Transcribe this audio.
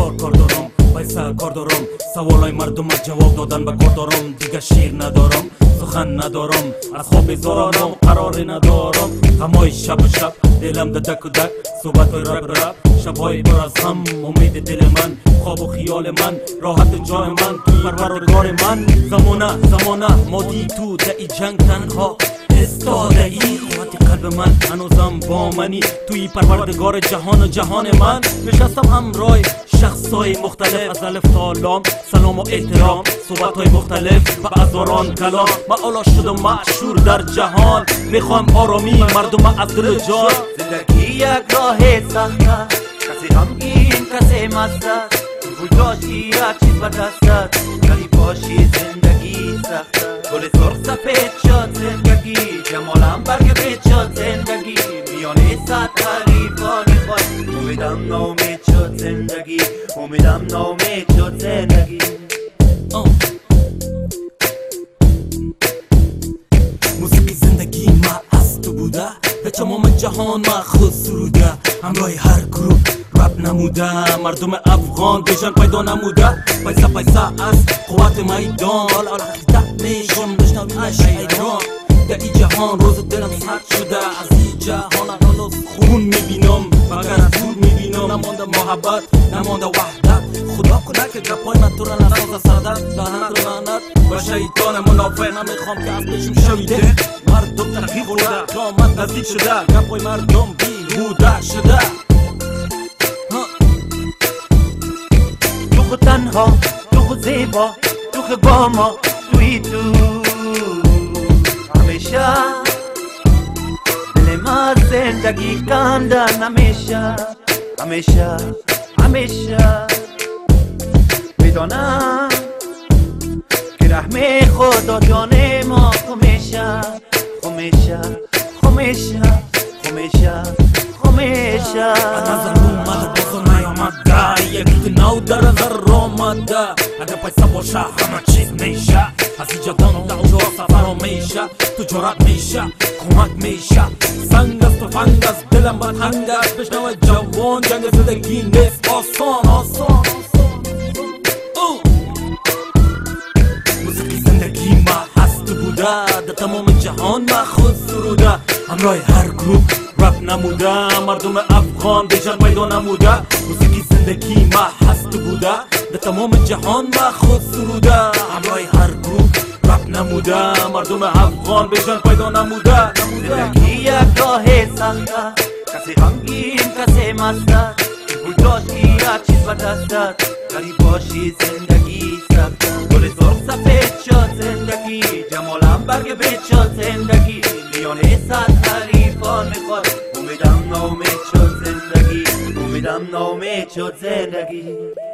بسیار کار دارم، پیسه کار دارم، سوالای مردم جواب دادن به کار دارم. دیگه شیر ندارم، سخن ندارم، از خواب بیزارم، قرار ندارم. غمای شب و شب دلم ده دک و دک، صحبتای رب رب، شبهای پر از غم. امید دل من، خواب و خیال من، راحت جای من، تو پروردگار من. زمانه مادی تو ده ای جنگ تنها استاده ای. قوت قلب من هنوزم با منی، توی پروردگار جهان و جهان من. نشستم همراه شخصای مختلف، از الف تا لام سلام و احترام، صحبتهای مختلف به هزاران کلام. من علا شدم مشهور در جهان، میخوام آرامی مردم از دل و جان. زندگی یک راه سخت، کسی غمگین کسی مست است. پول داشتی یک چیز به دست است، غریب باشی زندگی سخت است. گل سرخ سفید شد زندگی، جمالم برگ بید شد زندگی. میانه صد حریفان خود، امیدم ناامید شد زندگی، امیدم ناامید شد زندگی. موسیقی زندگی ما از تو بوده، به تمام جهان ما خود سروده. همراه هر گروه رپ نموده، مردم افغان بیژن پیدا نموده. پیسه از قوت میدان، حالا حقیقت میشم بشنوی عشق ایران. در این جهان روز دلم سرد شده، از این جهان هنوز خون میبینم، مگر از دور میبینم. نمانده محبت، نمانده وحدت، خدا کنه که گپای من تو را نسازه سردت. لعنت لعنت و شیطان منافق، نمیخوام که از پیشم شویده. مردم ترقی خورده، قیامت نزدیک شده، گپای مردم بیهوده شده. تو خود تنها، تو خود زیبا، تو خود با ما، توی تو همیشه. دل ما زندگی کندن همیشه میدانم که رحم خدا جان ما خمیشه. از نظر اومده بازو نیامده، یکی نو در نظر آمده. اگه پیسه باشه همه چیز میشه، از اینجا دو سفر میشه. تجارت میشه، کمک میشه، سنگ است و فنگ است، دلم بد هنگ است. بشنوه جوان جنگ زندگی نیست آسان. موسیقی زندگی ما هست بوده، در تمام جهان ما خود سروده. همراه هر گروه رپ نموده، مردم افغان بیشتر پیدا نموده. موسیقی زندگی ما هست بوده، در تمام جهان ما خود سروده. همراه هر گروه رپ نموده، مردم افغان بیشتر پیدا نموده. زندگی یک راه سخت، کسی غمگین کسی مست است. پول داشتی یک چیز به دست است، غریب باشی زندگی سخت است. گل سرخ سفید شد زندگی، جمالم برگ بید شد زندگی. میانه صد حریفان میخواد، امیدم ناامید شد زندگی، امیدم ناامید شد زندگی.